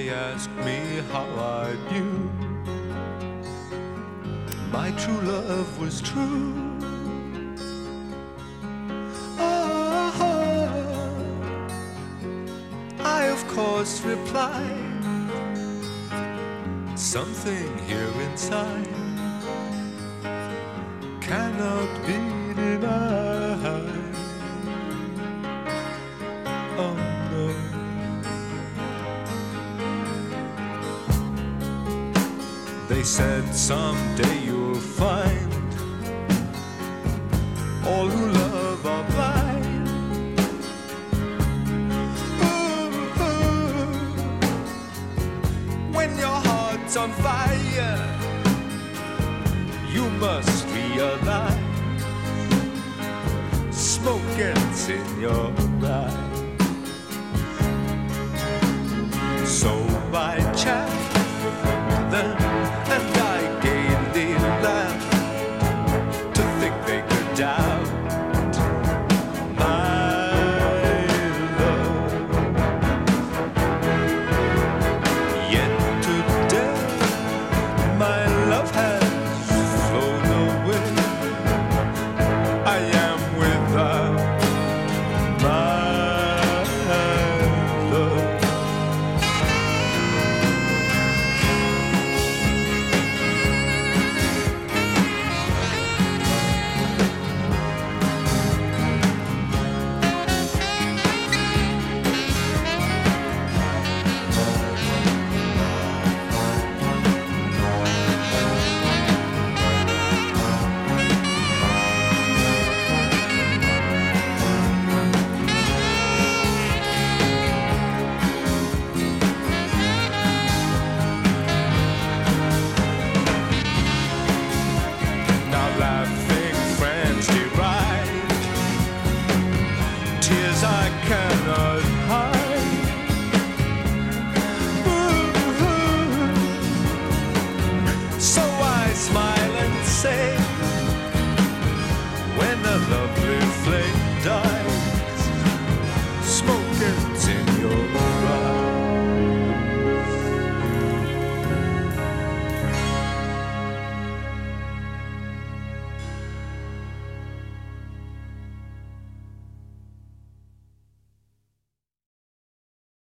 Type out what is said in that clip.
they asked me how I knew my true love was true. I of course replied, something here inside cannot be denied. Oh no. They said someday you'll find all who love are blind. When your heart's on fire, you must realize smoke gets in your eyes.